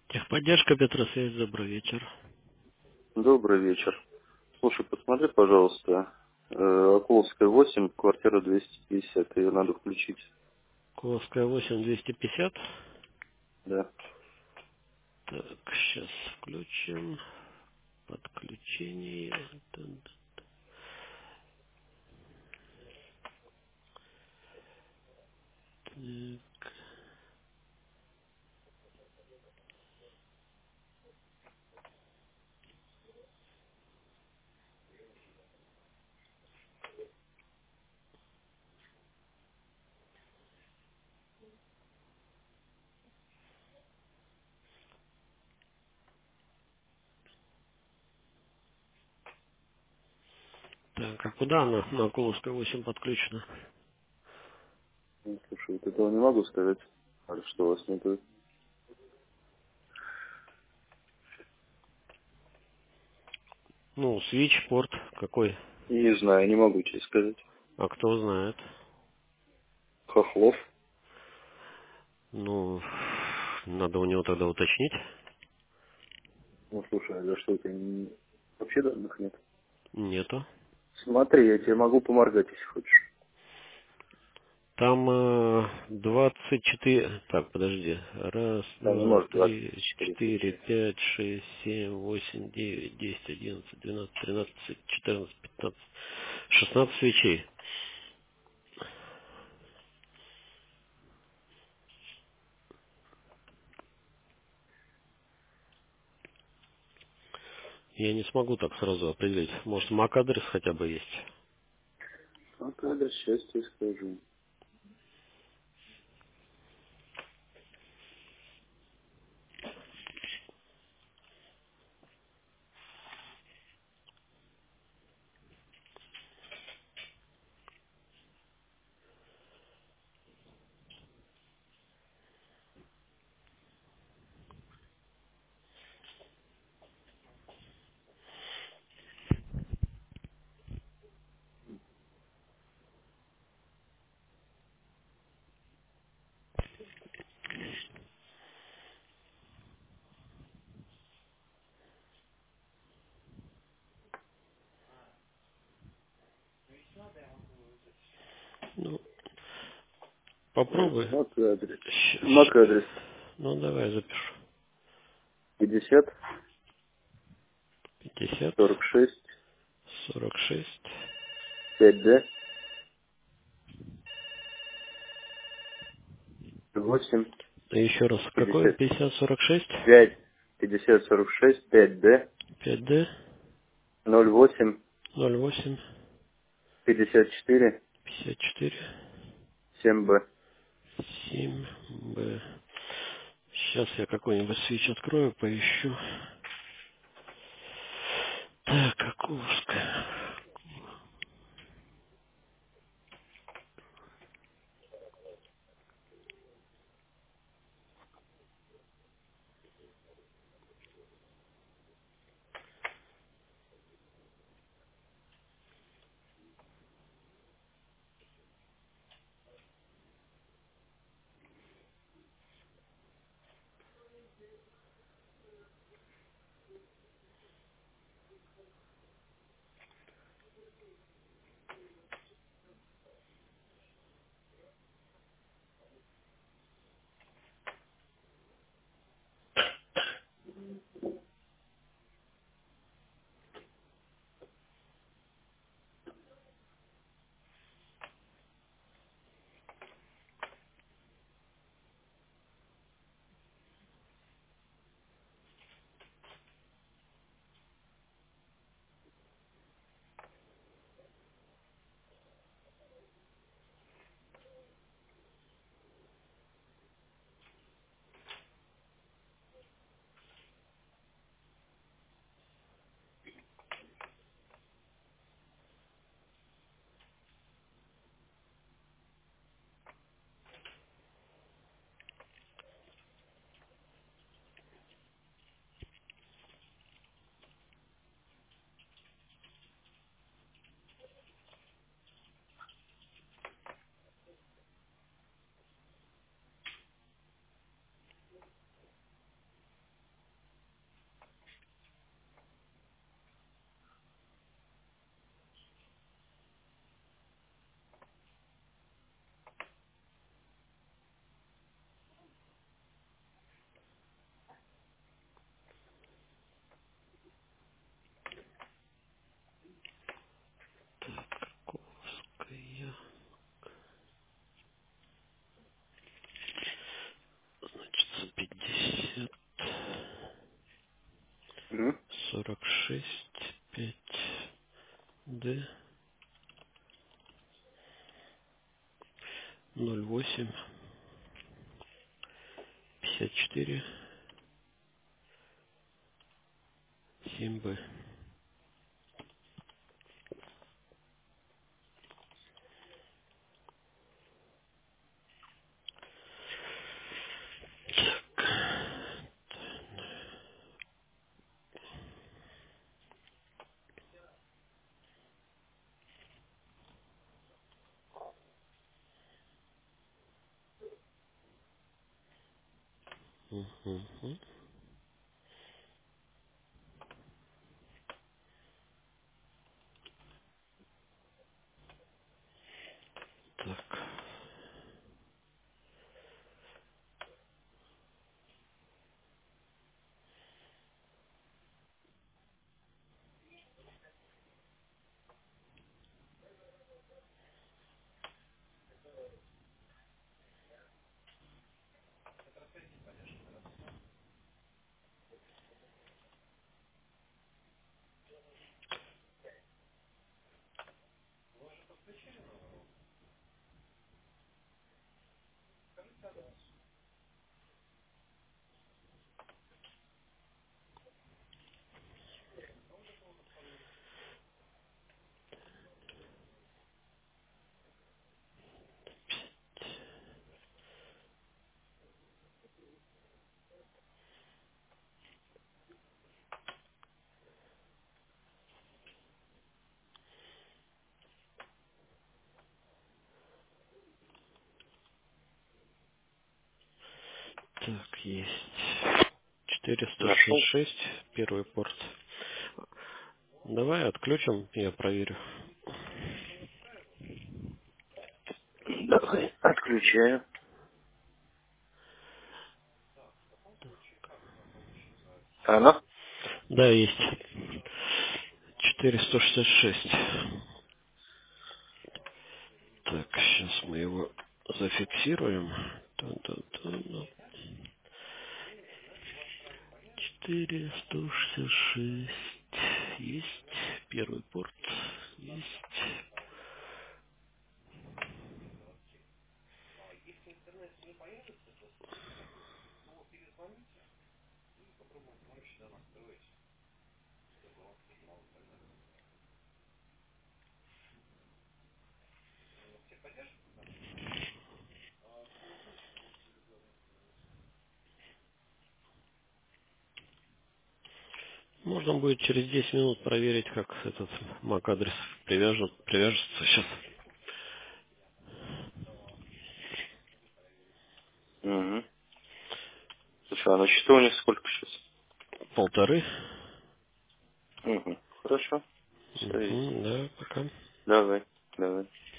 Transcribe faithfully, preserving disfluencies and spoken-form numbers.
Техподдержка, Петросвязь, добрый вечер. Добрый вечер. Слушай, посмотри, пожалуйста, э, Околовская восемь, квартира двести пятьдесят, ее надо включить. Куловская восемь, двести пятьдесят. Да. Так, сейчас включим. Подключение. Так, так, а куда она на Куловской восемь подключена? Ну, слушай, вот этого не могу сказать. А что у вас нет? Ну, свич, порт какой? Не знаю, не могу тебе сказать. А кто знает? Хохлов. Ну, надо у него тогда уточнить. Ну, слушай, а за что это не... Вообще данных нет. Нету. Смотри, я тебе могу поморгать, если хочешь. Там э, двадцать четыре. Так, подожди. Раз, Там не два, может двадцать три, четыре четыре, свечи. пять, шесть, семь, восемь, девять, десять, одиннадцать, двенадцать, тринадцать, четырнадцать, пятнадцать, шестнадцать свечей. Я не смогу так сразу определить. Может, мак-адрес хотя бы есть? Ну, тогда сейчас тебе скажу. Ну, попробуй. Мак-адрес. Щ- щ- Мак-адрес Ну, давай запишу. пятьдесят Пятьдесят, сорок шесть сорок шесть. пять д восемь Еще раз, какой? пятьдесят Пятьдесят, сорок шесть. пять пятьдесят сорок шесть пять д Пять д. ноль восемь Ноль восемь. пятьдесят четыре Пятьдесят четыре. семь б. Семь б. Сейчас я какой-нибудь свич открою, поищу. Так, Окуловская. сорок шесть пять Д ноль восемь пятьдесят четыре семь Б. Угу. Так. Так, есть. четыреста Нашел? шестьдесят шесть, первый порт. Давай отключим, я проверю. Давай, отключаю. Алло? Да, есть. четыреста шестьдесят шесть. Так, сейчас мы его зафиксируем. Та-та-та-та. четыреста шестьдесят шесть. Есть. Первый порт. Есть. Можно будет через десять минут проверить, как этот MAC-адрес привяжет, привяжется сейчас. Угу. Слушай, а на счету у них сколько сейчас? Полторы. Угу. Хорошо. Все есть. Угу, да, пока. Давай, давай.